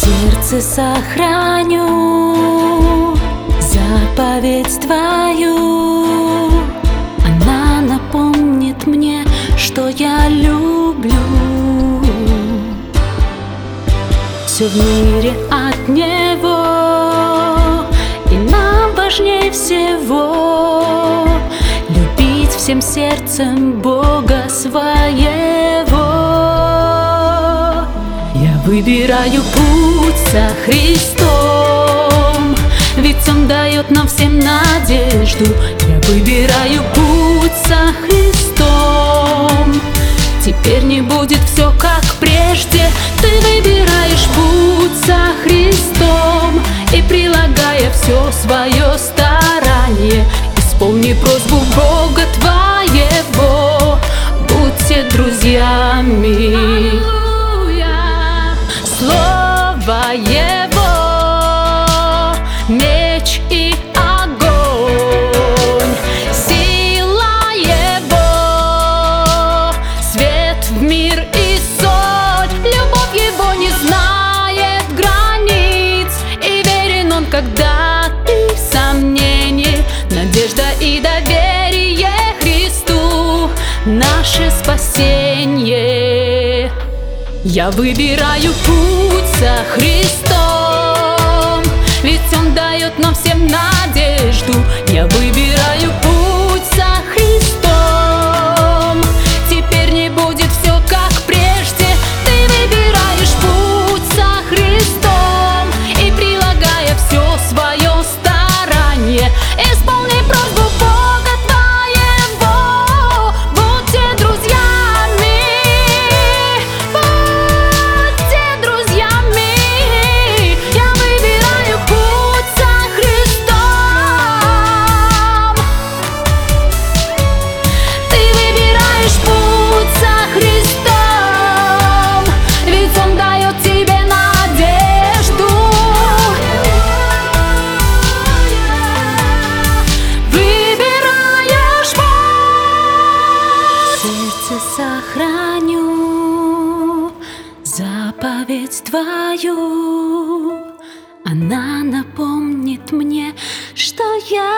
сердце сохраню заповедь Твою. Она напомнит мне, что я люблю. Все в мире от Него, и нам важнее всего любить всем сердцем Бога своего. Я выбираю путь со Христом, ведь Он дает нам всем надежду. Я выбираю путь со Христом, теперь не будет все как прежде. Ты выбираешь путь со Христом, и прилагая все свое старание, исполни просьбу Бога твоего, будьте друзьями. Слово Его — меч и огонь, сила Его — свет в мир и соль. Любовь Его не знает границ, и верен Он, когда ты в сомнении. Надежда и доверие Христу — наше спасение. Я выбираю путь со Христом, ведь Он дает нам всем надежду. Я выбираю путь со Христом, теперь не будет все как прежде. Ты выбираешь путь со Христом, и прилагая все свое старание, исполни просьбу Бога твоего, будьте друзьями. Будьте друзьями. Я выбираю путь со Христом. Ты выбираешь путь со Христом, ведь Он дает тебе надежду. Выбираешь путь. Сердце сохраню заповедь Твою. Она напомнит мне, что я